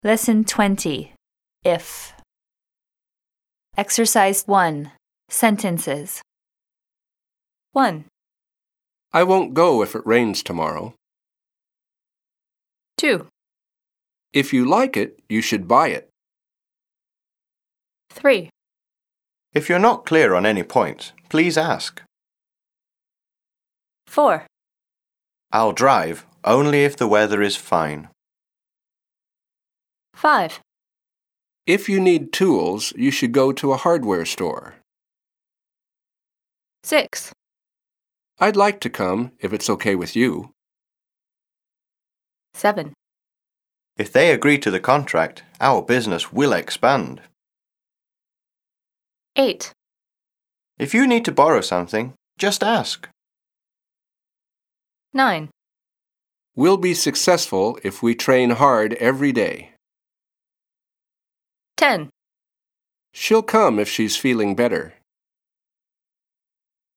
Lesson 20. If. Exercise 1. Sentences. 1, I won't go if it rains tomorrow. 2, If you like it, you should buy it. 3, If you're not clear on any point, please ask. 4, I'll drive only if the weather is fine. 5, If you need tools, you should go to a hardware store. 6, I'd like to come if it's okay with you. 7, If they agree to the contract, our business will expand. 8, If you need to borrow something, just ask. 9, We'll be successful if we train hard every day. 10. She'll come if she's feeling better.